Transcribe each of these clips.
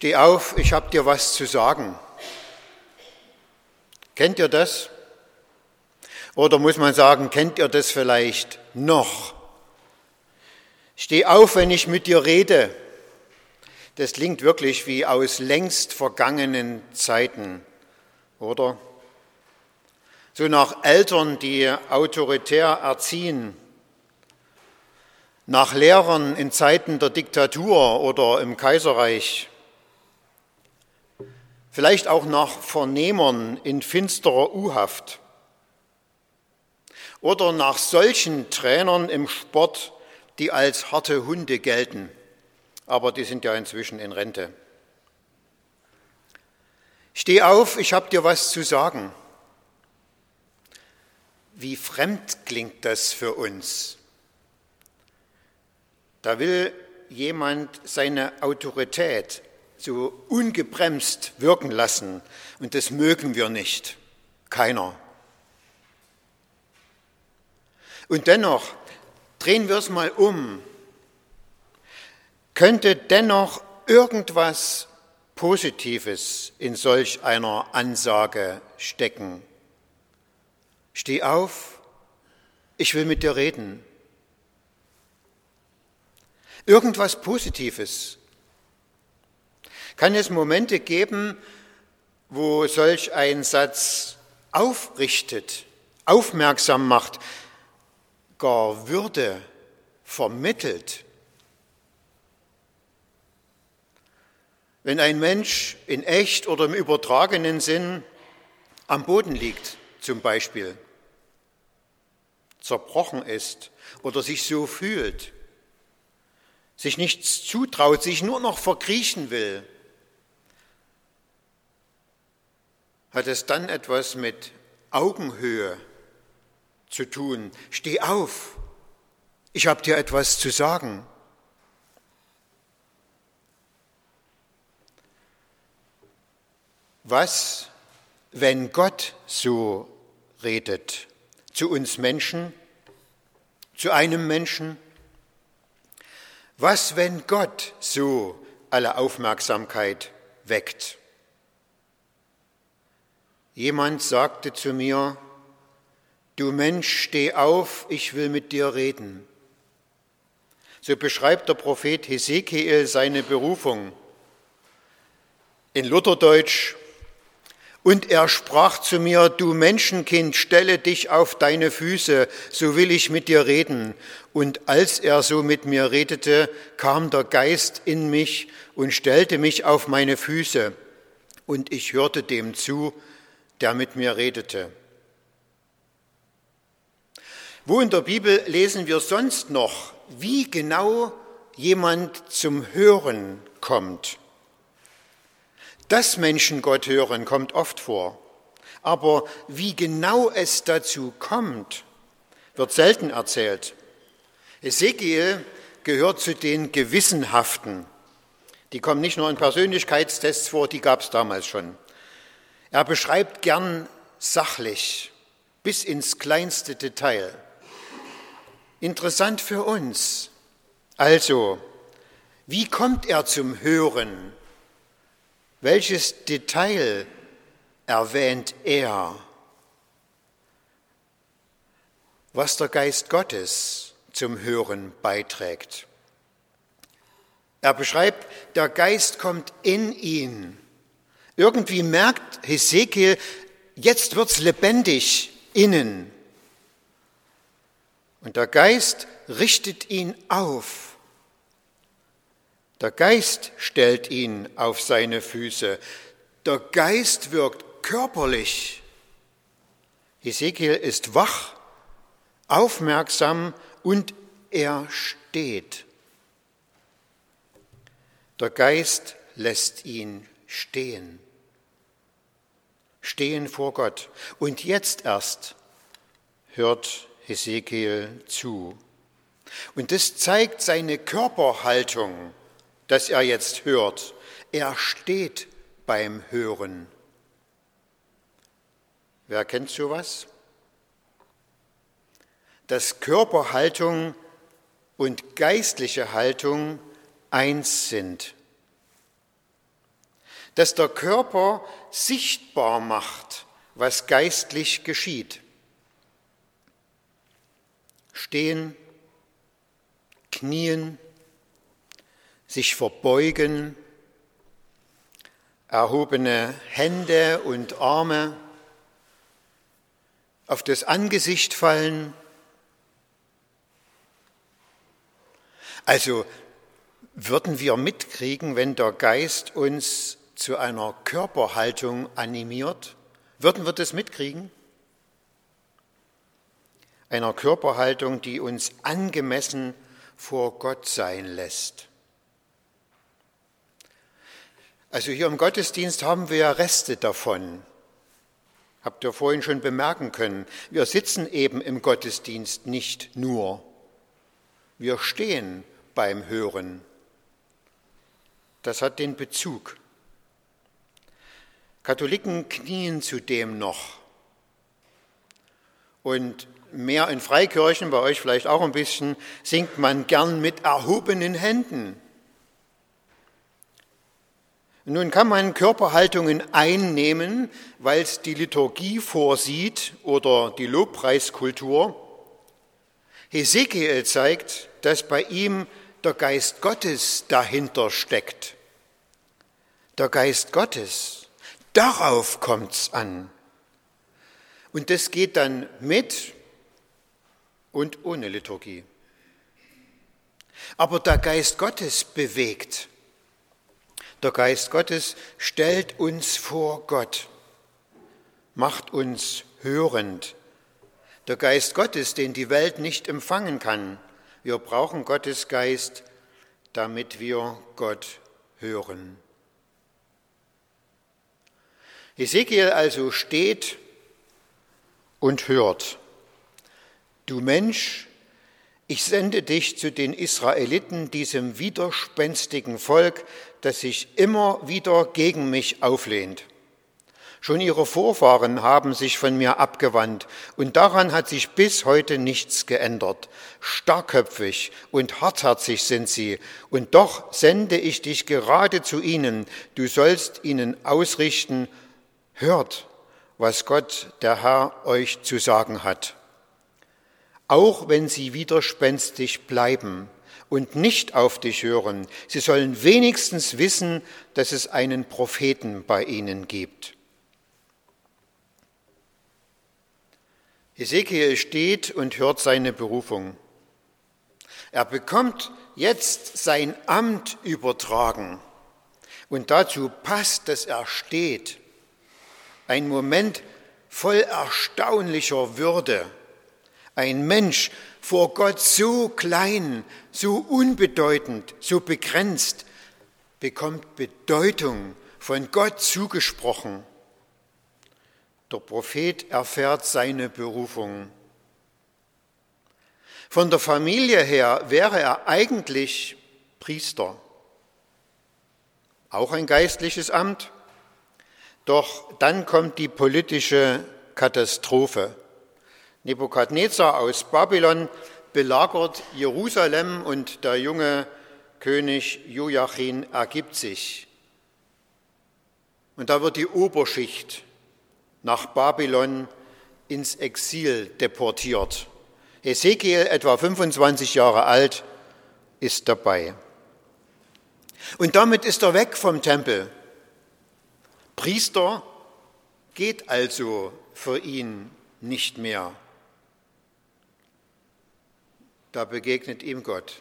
Steh auf, ich habe dir was zu sagen. Kennt ihr das? Oder muss man sagen, kennt ihr das vielleicht noch? Steh auf, wenn ich mit dir rede. Das klingt wirklich wie aus längst vergangenen Zeiten, oder? So nach Eltern, die autoritär erziehen, nach Lehrern in Zeiten der Diktatur oder im Kaiserreich, vielleicht auch nach Vernehmern in finsterer U-Haft oder nach solchen Trainern im Sport, die als harte Hunde gelten, aber die sind ja inzwischen in Rente. Steh auf, ich habe dir was zu sagen. Wie fremd klingt das für uns? Da will jemand seine Autorität so ungebremst wirken lassen und das mögen wir nicht. Keiner. Und dennoch, drehen wir es mal um, könnte dennoch irgendwas Positives in solch einer Ansage stecken. Steh auf, ich will mit dir reden. Irgendwas Positives. Kann es Momente geben, wo solch ein Satz aufrichtet, aufmerksam macht, gar Würde vermittelt? Wenn ein Mensch in echt oder im übertragenen Sinn am Boden liegt, zum Beispiel, zerbrochen ist oder sich so fühlt, sich nichts zutraut, sich nur noch verkriechen will, hat es dann etwas mit Augenhöhe zu tun. Steh auf, ich habe dir etwas zu sagen. Was, wenn Gott so redet zu uns Menschen, zu einem Menschen? Was, wenn Gott so alle Aufmerksamkeit weckt? Jemand sagte zu mir, du Mensch, steh auf, ich will mit dir reden. So beschreibt der Prophet Hesekiel seine Berufung. In Lutherdeutsch: Und er sprach zu mir, du Menschenkind, stelle dich auf deine Füße, so will ich mit dir reden. Und als er so mit mir redete, kam der Geist in mich und stellte mich auf meine Füße. Und ich hörte dem zu, der mit mir redete. Wo in der Bibel lesen wir sonst noch, wie genau jemand zum Hören kommt? Dass Menschen Gott hören, kommt oft vor. Aber wie genau es dazu kommt, wird selten erzählt. Hesekiel gehört zu den Gewissenhaften. Die kommen nicht nur in Persönlichkeitstests vor, die gab es damals schon. Er beschreibt gern sachlich, bis ins kleinste Detail. Interessant für uns. Also, wie kommt er zum Hören? Welches Detail erwähnt er? Was der Geist Gottes zum Hören beiträgt. Er beschreibt, der Geist kommt in ihn. Irgendwie merkt Hesekiel, jetzt wird's lebendig innen. Und der Geist richtet ihn auf. Der Geist stellt ihn auf seine Füße. Der Geist wirkt körperlich. Hesekiel ist wach, aufmerksam und er steht. Der Geist lässt ihn stehen. Stehen vor Gott. Und jetzt erst hört Hesekiel zu. Und das zeigt seine Körperhaltung, dass er jetzt hört. Er steht beim Hören. Wer kennt sowas? Dass Körperhaltung und geistliche Haltung eins sind. das der Körper sichtbar macht, was geistlich geschieht. Stehen, knien, sich verbeugen, erhobene Hände und Arme, auf das Angesicht fallen. Also würden wir mitkriegen, wenn der Geist uns zu einer Körperhaltung animiert? Würden wir das mitkriegen? Einer Körperhaltung, die uns angemessen vor Gott sein lässt. Also hier im Gottesdienst haben wir ja Reste davon. Habt ihr vorhin schon bemerken können. Wir sitzen eben im Gottesdienst nicht nur. Wir stehen beim Hören. Das hat den Bezug. Katholiken knien zudem noch. Und mehr in Freikirchen, bei euch vielleicht auch ein bisschen, singt man gern mit erhobenen Händen. Nun kann man Körperhaltungen einnehmen, weil es die Liturgie vorsieht oder die Lobpreiskultur. Hesekiel zeigt, dass bei ihm der Geist Gottes dahinter steckt. Der Geist Gottes, darauf kommt's an. Und das geht dann mit und ohne Liturgie. Aber der Geist Gottes bewegt. Der Geist Gottes stellt uns vor Gott, macht uns hörend. Der Geist Gottes, den die Welt nicht empfangen kann. Wir brauchen Gottes Geist, damit wir Gott hören. Hesekiel also steht und hört. Du Mensch, ich sende dich zu den Israeliten, diesem widerspenstigen Volk, das sich immer wieder gegen mich auflehnt. Schon ihre Vorfahren haben sich von mir abgewandt und daran hat sich bis heute nichts geändert. Starrköpfig und hartherzig sind sie und doch sende ich dich gerade zu ihnen. Du sollst ihnen ausrichten, hört, was Gott, der Herr, euch zu sagen hat. Auch wenn sie widerspenstig bleiben und nicht auf dich hören, sie sollen wenigstens wissen, dass es einen Propheten bei ihnen gibt. Hesekiel steht und hört seine Berufung. Er bekommt jetzt sein Amt übertragen und dazu passt, dass er steht. Ein Moment voll erstaunlicher Würde. Ein Mensch vor Gott so klein, so unbedeutend, so begrenzt, bekommt Bedeutung von Gott zugesprochen. Der Prophet erfährt seine Berufung. Von der Familie her wäre er eigentlich Priester. Auch ein geistliches Amt. Doch dann kommt die politische Katastrophe. Nebukadnezar aus Babylon belagert Jerusalem und der junge König Joachim ergibt sich. Und da wird die Oberschicht nach Babylon ins Exil deportiert. Hesekiel, etwa 25 Jahre alt, ist dabei. Und damit ist er weg vom Tempel. Priester geht also für ihn nicht mehr. Da begegnet ihm Gott.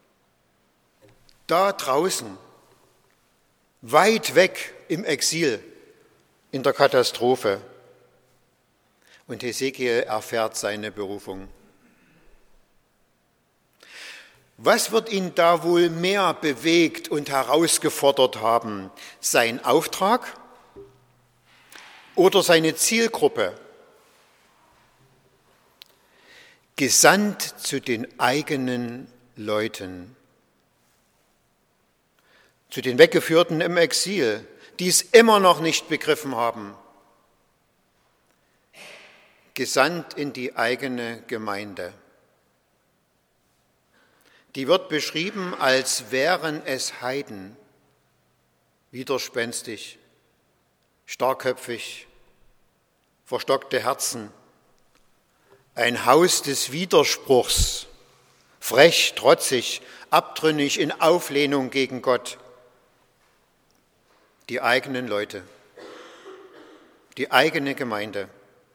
Da draußen, weit weg im Exil, in der Katastrophe. Und Hesekiel erfährt seine Berufung. Was wird ihn da wohl mehr bewegt und herausgefordert haben? Sein Auftrag oder seine Zielgruppe? Gesandt zu den eigenen Leuten, zu den Weggeführten im Exil, die es immer noch nicht begriffen haben. Gesandt in die eigene Gemeinde. Die wird beschrieben, als wären es Heiden. widerspenstig, starkköpfig, verstockte Herzen, ein Haus des Widerspruchs, frech, trotzig, abtrünnig in Auflehnung gegen Gott. Die eigenen Leute, die eigene Gemeinde.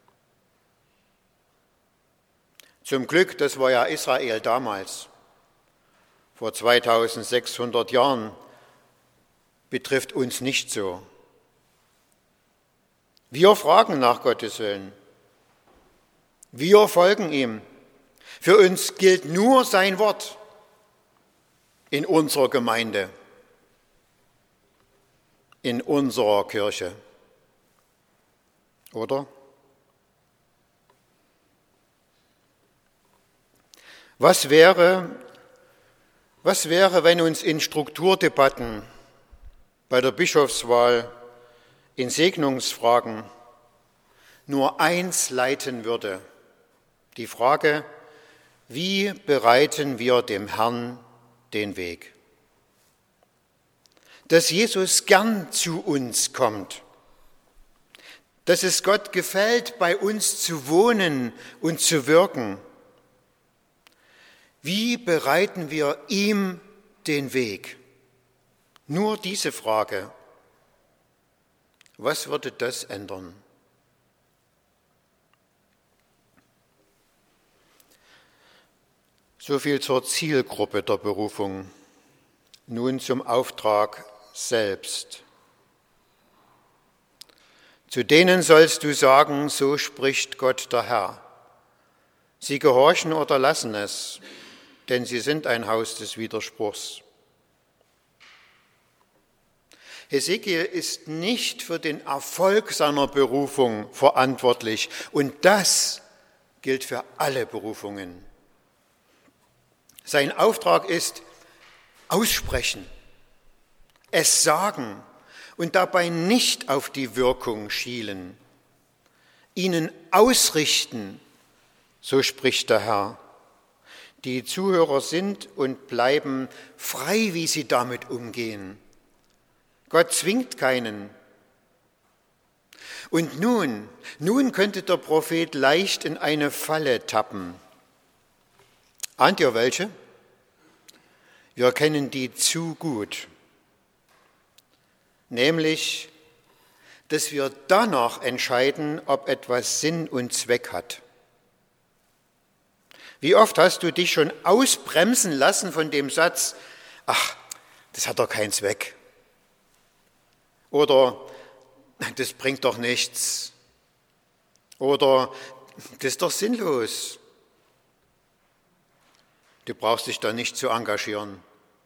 Zum Glück, das war ja Israel damals, vor 2600 Jahren, betrifft uns nicht so. Wir fragen nach Gottes Willen. Wir folgen ihm. Für uns gilt nur sein Wort in unserer Gemeinde, in unserer Kirche. Oder? Was wäre, wenn uns in Strukturdebatten, bei der Bischofswahl, in Segnungsfragen nur eins leiten würde? Die Frage, wie bereiten wir dem Herrn den Weg? Dass Jesus gern zu uns kommt, dass es Gott gefällt, bei uns zu wohnen und zu wirken. Wie bereiten wir ihm den Weg? Nur diese Frage. Was würde das ändern? So viel zur Zielgruppe der Berufung. Nun zum Auftrag selbst. Zu denen sollst du sagen, so spricht Gott der Herr. Sie gehorchen oder lassen es, denn sie sind ein Haus des Widerspruchs. Hesekiel ist nicht für den Erfolg seiner Berufung verantwortlich und das gilt für alle Berufungen. Sein Auftrag ist aussprechen, es sagen und dabei nicht auf die Wirkung schielen, ihnen ausrichten, so spricht der Herr. Die Zuhörer sind und bleiben frei, wie sie damit umgehen. Gott zwingt keinen. Und nun könnte der Prophet leicht in eine Falle tappen. Ahnt ihr welche? Wir kennen die zu gut. Nämlich, dass wir danach entscheiden, ob etwas Sinn und Zweck hat. Wie oft hast du dich schon ausbremsen lassen von dem Satz, ach, das hat doch keinen Zweck. Oder, das bringt doch nichts. Oder, das ist doch sinnlos. Du brauchst dich da nicht zu engagieren.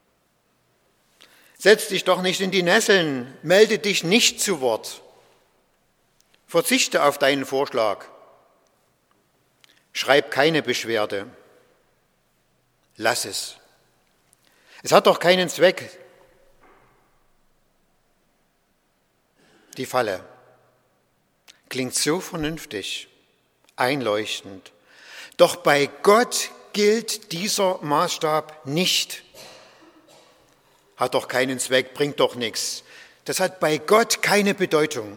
Setz dich doch nicht in die Nesseln, melde dich nicht zu Wort. Verzichte auf deinen Vorschlag. Schreib keine Beschwerde. Lass es. Es hat doch keinen Zweck. Die Falle klingt so vernünftig, einleuchtend. Doch bei Gott gilt dieser Maßstab nicht. Hat doch keinen Zweck, bringt doch nichts. Das hat bei Gott keine Bedeutung.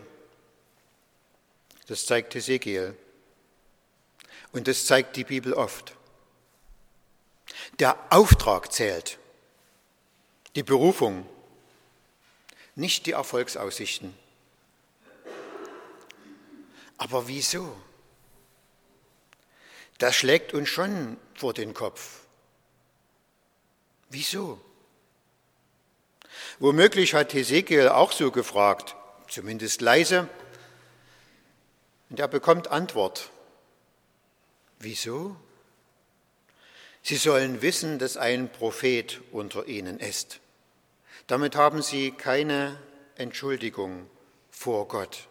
Das zeigt Hesekiel. Und das zeigt die Bibel oft. Der Auftrag zählt, die Berufung, nicht die Erfolgsaussichten. Aber wieso? Das schlägt uns schon vor den Kopf. Wieso? Womöglich hat Hesekiel auch so gefragt, zumindest leise, und er bekommt Antwort. Wieso? Sie sollen wissen, dass ein Prophet unter ihnen ist. Damit haben sie keine Entschuldigung vor Gott.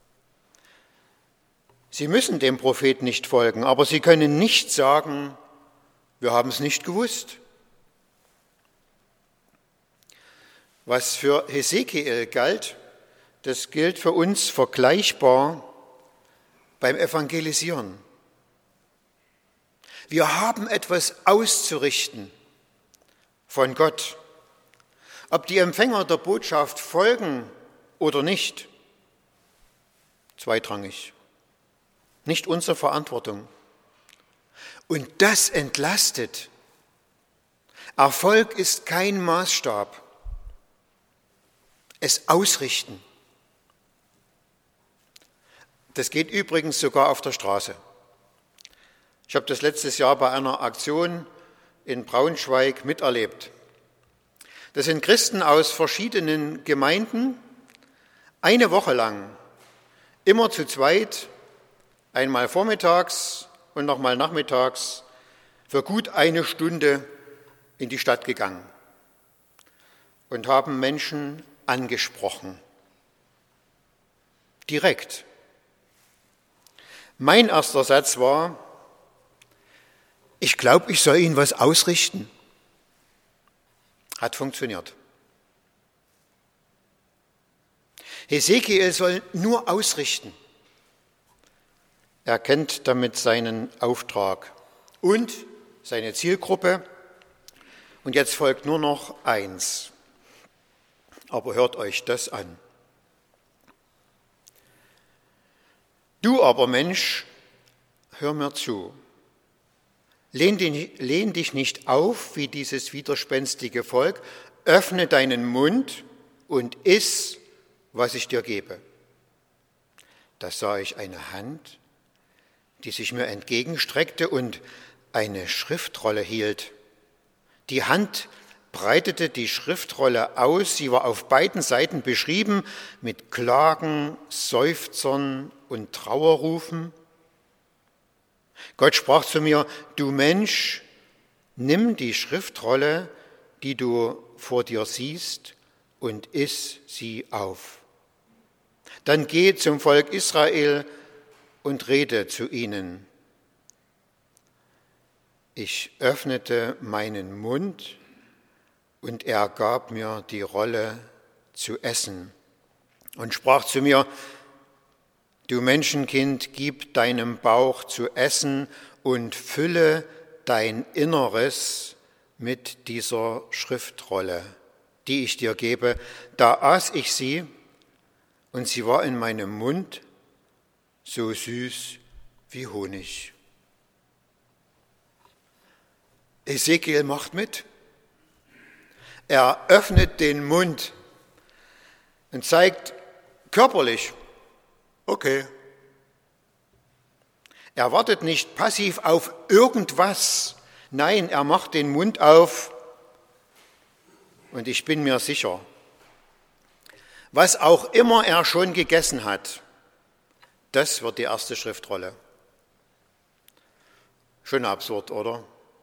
Sie müssen dem Propheten nicht folgen, aber sie können nicht sagen, wir haben es nicht gewusst. Was für Hesekiel galt, das gilt für uns vergleichbar beim Evangelisieren. Wir haben etwas auszurichten von Gott. Ob die Empfänger der Botschaft folgen oder nicht, zweitrangig. Nicht unsere Verantwortung. Und das entlastet. Erfolg ist kein Maßstab. Es ausrichten. Das geht übrigens sogar auf der Straße. Ich habe das letztes Jahr bei einer Aktion in Braunschweig miterlebt. Das sind Christen aus verschiedenen Gemeinden, eine Woche lang, immer zu zweit, einmal vormittags und nochmal nachmittags, für gut eine Stunde in die Stadt gegangen und haben Menschen angesprochen. Direkt. Mein erster Satz war: Ich glaube, ich soll Ihnen was ausrichten. Hat funktioniert. Hesekiel soll nur ausrichten. Er kennt damit seinen Auftrag und seine Zielgruppe. Und jetzt folgt nur noch eins. Aber hört euch das an. Du aber, Mensch, hör mir zu. Lehn dich nicht auf wie dieses widerspenstige Volk, öffne deinen Mund und iss, was ich dir gebe. Da sah ich eine Hand, die sich mir entgegenstreckte und eine Schriftrolle hielt. Die Hand breitete die Schriftrolle aus, sie war auf beiden Seiten beschrieben mit Klagen, Seufzern und Trauerrufen. Gott sprach zu mir: Du Mensch, nimm die Schriftrolle, die du vor dir siehst, und iss sie auf. Dann geh zum Volk Israel und rede zu ihnen. Ich öffnete meinen Mund und er gab mir die Rolle zu essen und sprach zu mir: Du Menschenkind, gib deinem Bauch zu essen und fülle dein Inneres mit dieser Schriftrolle, die ich dir gebe. Da aß ich sie und sie war in meinem Mund so süß wie Honig. Hesekiel macht mit. Er öffnet den Mund und zeigt körperlich: Okay. Er wartet nicht passiv auf irgendwas. Nein, er macht den Mund auf und ich bin mir sicher, was auch immer er schon gegessen hat, das wird die erste Schriftrolle. Schon absurd, oder?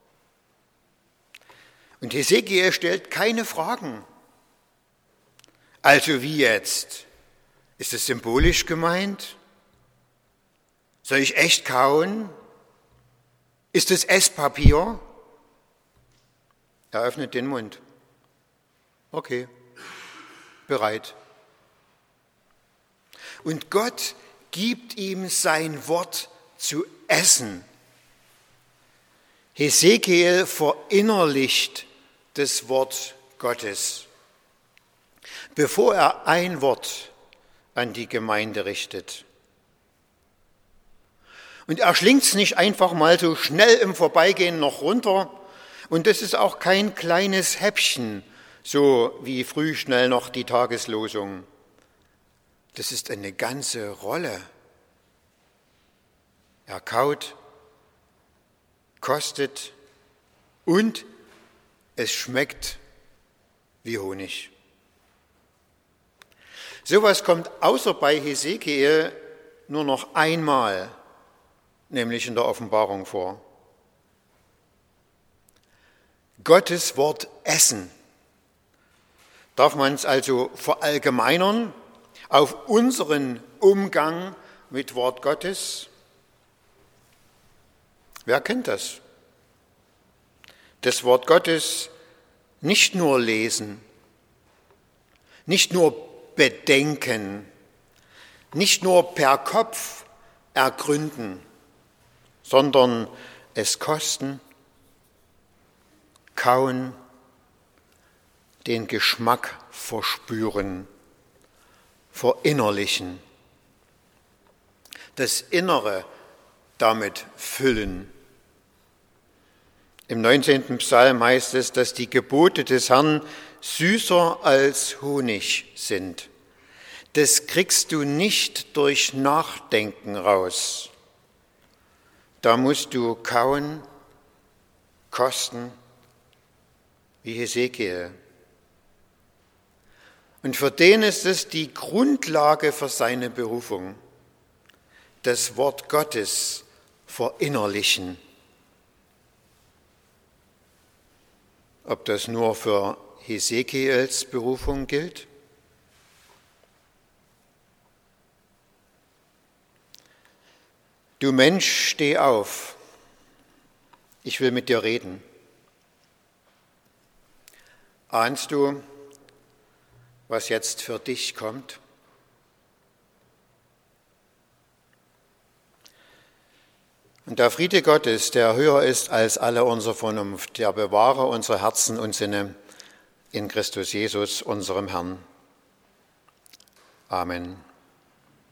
Und Hesekiel stellt keine Fragen. Also wie jetzt? Ist es symbolisch gemeint? Soll ich echt kauen? Ist es Esspapier? Er öffnet den Mund. Okay, bereit. Und Gott gibt ihm sein Wort zu essen. Hesekiel verinnerlicht das Wort Gottes, bevor er ein Wort an die Gemeinde richtet. Und er schlingt es nicht einfach mal so schnell im Vorbeigehen noch runter. Und das ist auch kein kleines Häppchen, so wie früh schnell noch die Tageslosung. Das ist eine ganze Rolle. Er kaut, kostet und es schmeckt wie Honig. Sowas kommt außer bei Hesekiel nur noch einmal, nämlich in der Offenbarung vor. Gottes Wort essen. Darf man es also verallgemeinern auf unseren Umgang mit Wort Gottes? Wer kennt das? Das Wort Gottes nicht nur lesen, nicht nur bedenken, nicht nur per Kopf ergründen, sondern es kosten, kauen, den Geschmack verspüren, verinnerlichen, das Innere damit füllen. Im 19. Psalm heißt es, dass die Gebote des Herrn süßer als Honig sind. Das kriegst du nicht durch Nachdenken raus. Da musst du kauen, kosten, wie Hesekiel. Und für den ist es die Grundlage für seine Berufung, das Wort Gottes verinnerlichen. Ob das nur für Hesekiels Berufung gilt? Du Mensch, steh auf, ich will mit dir reden. Ahnst du, was jetzt für dich kommt? Und der Friede Gottes, der höher ist als alle unsere Vernunft, der bewahre unsere Herzen und Sinne in Christus Jesus, unserem Herrn. Amen.